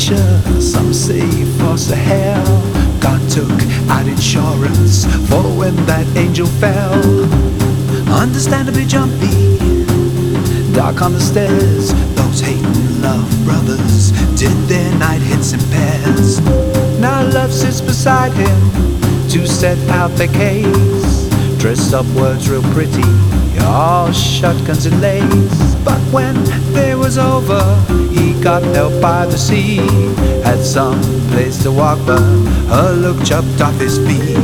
creature, some say foster hell. God took out insurance for when that angel fell. Understandably jumpy, dark on the stairs. Those hating love brothers did their night hits in pairs. Now love sits beside him to set out their case. Dressed up words real pretty, all shotguns and lace. But when day was over, he got help by the sea. Had some place to walk, but her look chopped off his feet.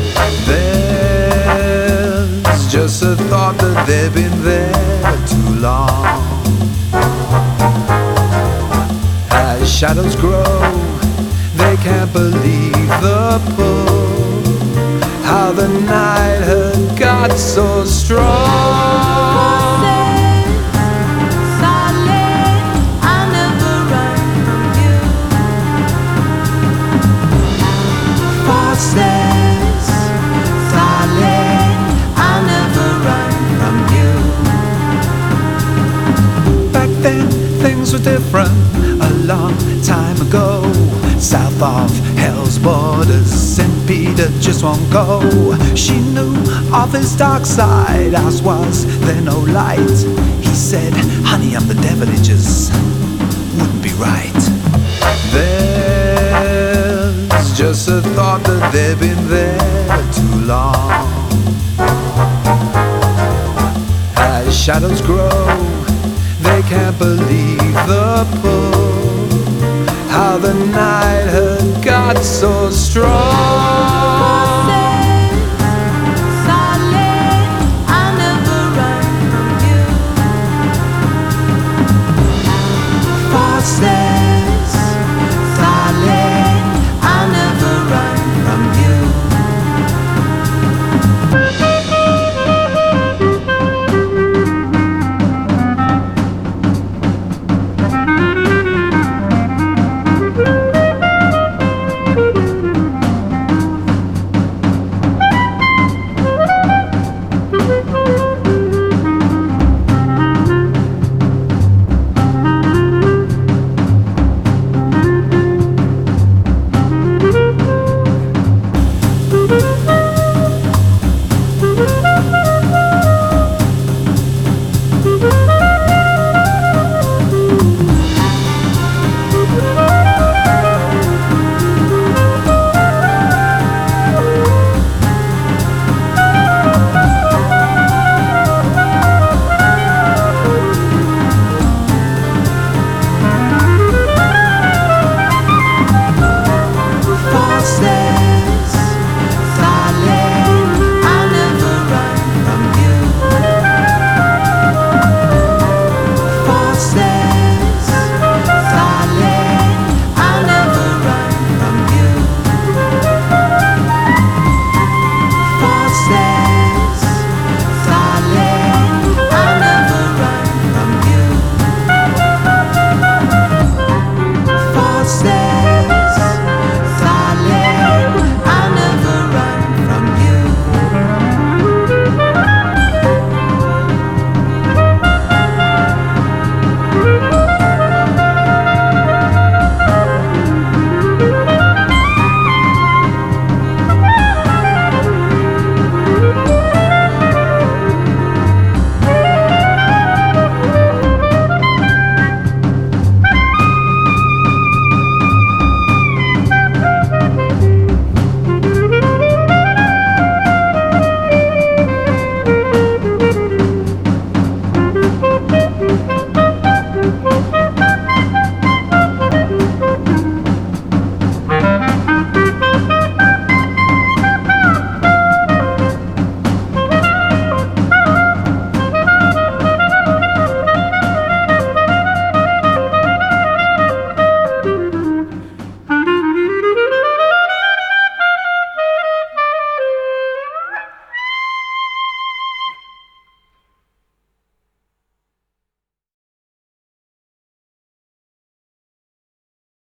There's just a thought that they've been there too long. As shadows grow, they can't believe the pull. How the night had got so strong. Says, darling, I'll never run from you. Back then, things were different, a long time ago. South of hell's borders, St. Peter just won't go. She knew of his dark side, ours was there no light. He said, honey, I'm the devil, it just wouldn't be right. There's just a thought that they've been there too long. As shadows grow, they can't believe the pull. How the night had got so strong.